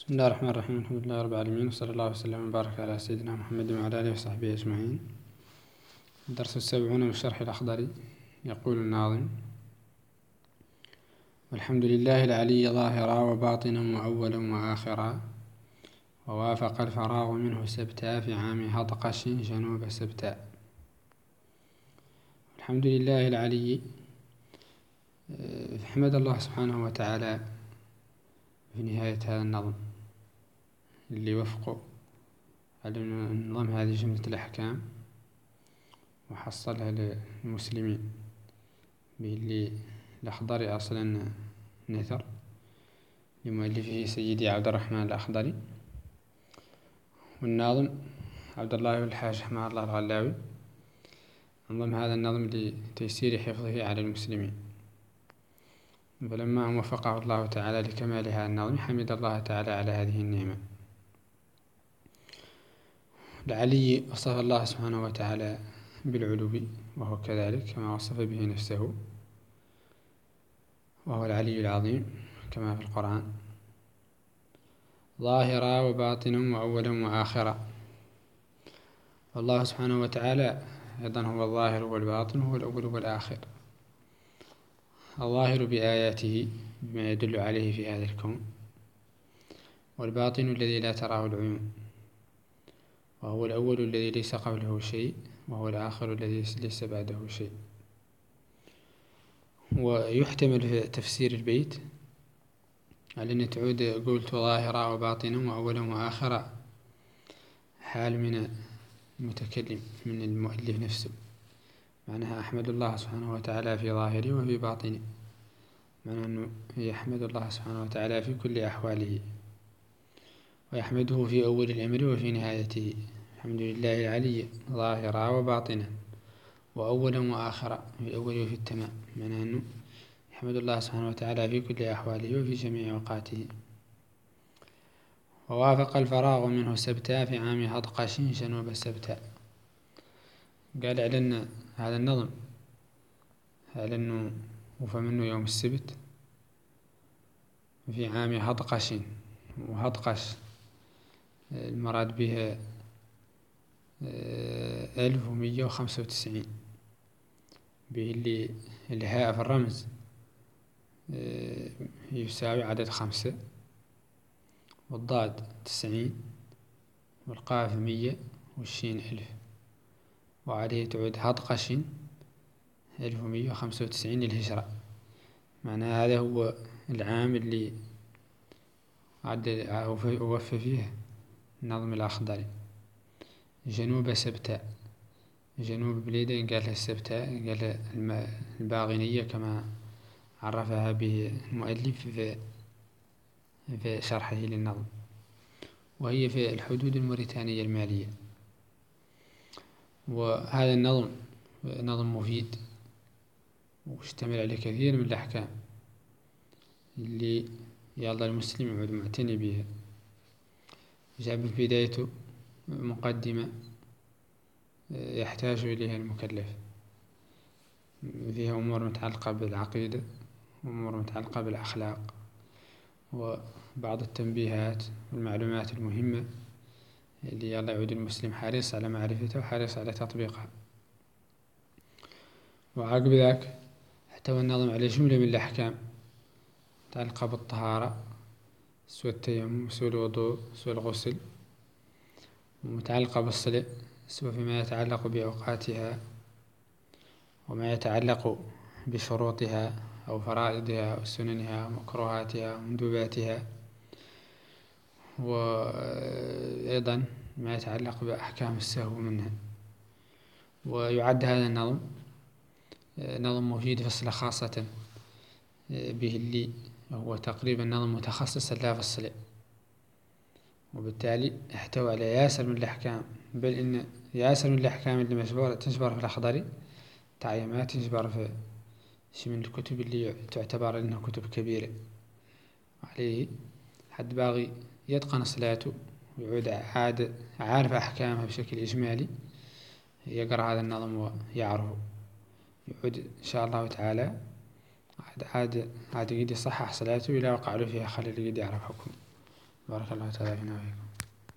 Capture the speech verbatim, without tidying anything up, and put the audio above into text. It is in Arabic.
بسم الله الرحمن الرحيم. الحمد لله رب العالمين، وصلى الله وسلم وبارك على سيدنا محمد وعلى آله وصحبه أجمعين. الدرس السابعون من شرح الأخضر. يقول الناظم: والحمد لله العلي ظاهرا وباطنا وأولا وآخرا، ووافق الفراغ منه سبتا في عام هطقش جنوب سبتا. الحمد لله العلي، حمد الله سبحانه وتعالى في نهاية هذا النظم اللي وفقه على نظام هذه جملة الأحكام وحصلها للمسلمين باللي الأخضري أصلا نثر لمؤلفه سيدي عبد الرحمن الأخضري، والناظم عبد الله الحاج رحمه الله الغلاوي نظم هذا النظم لتيسير حفظه على المسلمين. فلما وفقه الله تعالى لكمال هذا النظم حمد الله تعالى على هذه النعمة. العلي وصف الله سبحانه وتعالى بالعلو، وهو كذلك كما وصف به نفسه، وهو العلي العظيم كما في القرآن: ظاهرا وباطنا وأولا وآخرا. والله سبحانه وتعالى أيضا هو الظاهر والباطن، هو الأول والآخر. الظاهر بآياته بما يدل عليه في هذا الكون، والباطن الذي لا تراه العيون، وهو الأول الذي ليس قبله شيء، وهو الآخر الذي ليس بعده شيء. ويحتمل في تفسير البيت على أن تعود قلت ظاهرا وباطنا وأولا وآخرا حال من المتكلم من المؤلف نفسه، معناها أحمد الله سبحانه وتعالى في ظاهره وفي باطنه، معناه أنه يحمد الله سبحانه وتعالى في كل أحواله، ويحمده في أول الأمر وفي نهايته. الحمد لله العلي ظاهرا وباطنا وأولا وآخرا، في الأول وفي التمام، معناه أنه يحمد الله سبحانه وتعالى في كل أحواله وفي جميع أوقاته. ووافق الفراغ منه سبتا في عام هطقش جنوب سبتا. قال على أن هذا النظم على أنه وفى منه يوم السبت في عام هطقش، وهطقش المراد بها ألف ومية وخمسة وتسعين، باللي الهاء في الرمز يساوي عدد خمسة، والضاد تسعين، والقاف مية، والشين ألف، وعليه تعود هطقش ألف ومية وخمسة وتسعين للهجرة. معناه هذا هو العام اللي وفى فيه النظم الأخضري. جنوب سبتا، جنوب بليدة قالها السبتا، قالها الباغنية كما عرفها به المؤلف في, في شرحه للنظم، وهي في الحدود الموريتانية المالية. وهذا النظم نظم مفيد واشتمل على كثير من الأحكام اللي يلا المسلم يعود معتني بها. جاب في بدايته مقدمة يحتاج إليها المكلف، فيها أمور متعلقة بالعقيدة وأمور متعلقة بالأخلاق وبعض التنبيهات والمعلومات المهمة اللي يلا يعود المسلم حريص على معرفتها وحريص على تطبيقها. وعقب ذاك احتوى النظم على جملة من الأحكام متعلقة بالطهارة، سوى التيمم، سوى الوضوء، سوى الغسل، ومتعلقة بالصلاة سوى فيما يتعلق بأوقاتها وما يتعلق بشروطها أو فرائضها أو سننها ومكروهاتها ومندوباتها، وأيضا ما يتعلق بأحكام السهو منها. ويعد هذا النظم نظم مفيد فصل خاصة به اللي هو تقريبا نظم متخصص لا في الصلاة، وبالتالي احتوى على ياسر من الأحكام، بل إن ياسر من الأحكام اللي مجبورة تجبر في الأخضري تعيمات تجبر في شي من الكتب اللي تعتبر إنها كتب كبيرة عليه. حد باغي يتقن صلاته ويعود عاد عارف أحكامها بشكل إجمالي يقرأ هذا النظم ويعرفه، يعود إن شاء الله تعالى عاد عاد عاد يقدر يصحح صلاته إلى وقع له فيها خلل يقدر يعرف حكم. بارك الله تعالى فينا وفيكم.